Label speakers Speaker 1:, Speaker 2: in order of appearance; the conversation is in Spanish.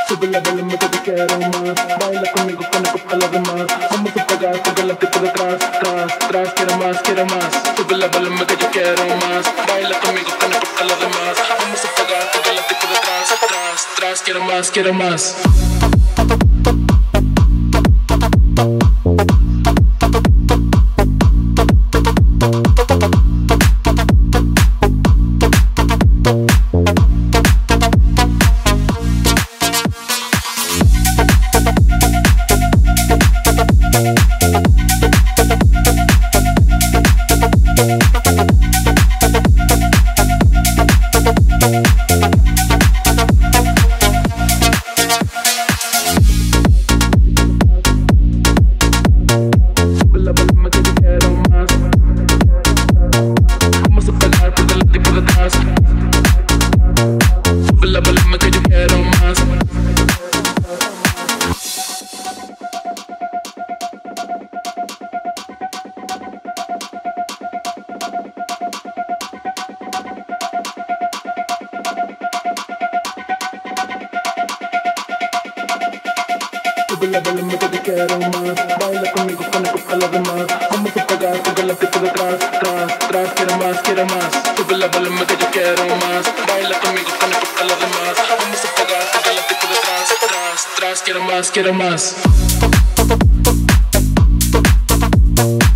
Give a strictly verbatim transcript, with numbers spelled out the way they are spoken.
Speaker 1: Sube la volumen que te quiero más. Baila conmigo, conecta a los demás. Vamos a pagar con el tipo de atrás, tras, tras, quiero más, quiero más. Sube la volumen que yo quiero más. Baila conmigo, conecta a los demás. Vamos a pagar con el tipo de atrás, tras, tras, quiero más, quiero más. Sube la volumen que te quiero más. Baila conmigo, conecta a los demás. Vamos a pagar con el tipo de atrás, tras, tras, quiero más, quiero más. Sube la volumen que yo quiero más. Baila conmigo, conecta a los demás. Vamos a pagar con el tipo de atrás, tras, tras, quiero más, quiero más.